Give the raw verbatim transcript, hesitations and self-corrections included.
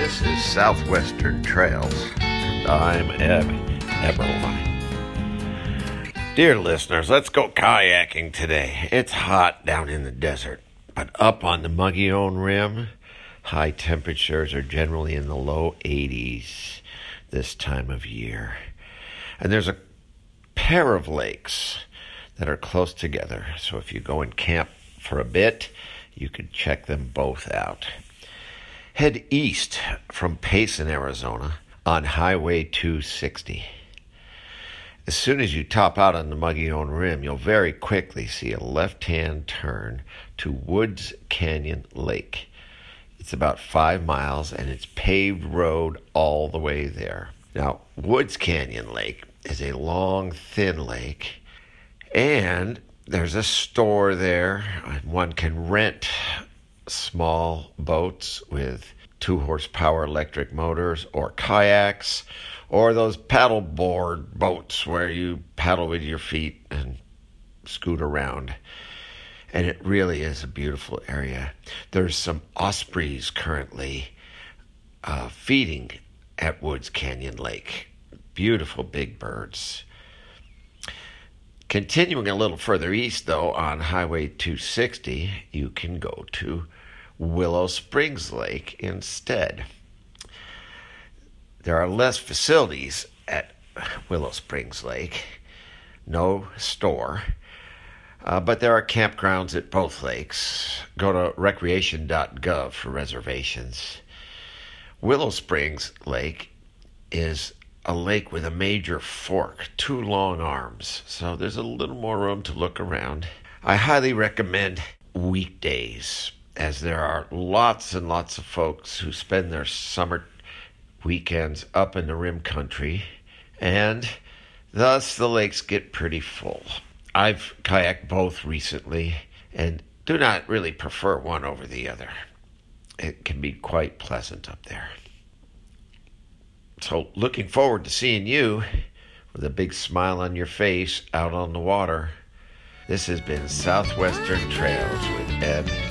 This is Southwestern Trails, and I'm Eb Eberlein. Dear listeners, let's go kayaking today. It's hot down in the desert, but up on the Mogollon Rim, high temperatures are generally in the low eighties this time of year. And there's a pair of lakes that are close together, so if you go and camp for a bit, you can check them both out. Head east from Payson, Arizona on Highway two sixty. As soon as you top out on the Mogollon Rim, you'll very quickly see a left-hand turn to Woods Canyon Lake. It's about five miles and it's paved road all the way there. Now, Woods Canyon Lake is a long, thin lake, and there's a store there. One can rent small boats with two horsepower electric motors or kayaks or those paddleboard boats where you paddle with your feet and scoot around. And it really is a beautiful area. There's some ospreys currently uh, feeding at Woods Canyon Lake. Beautiful big birds. Continuing a little further east, though, on Highway two sixty, you can go to Willow Springs Lake instead. There are less facilities at Willow Springs Lake, no store, uh, but there are campgrounds at both lakes. Go to recreation dot gov for reservations. Willow Springs Lake is a lake with a major fork, two long arms, so there's a little more room to look around. I highly recommend weekdays, as there are lots and lots of folks who spend their summer weekends up in the rim country, and thus the lakes get pretty full. I've kayaked both recently and do not really prefer one over the other. It can be quite pleasant up there. So looking forward to seeing you with a big smile on your face out on the water. This has been Southwestern Trails with Ed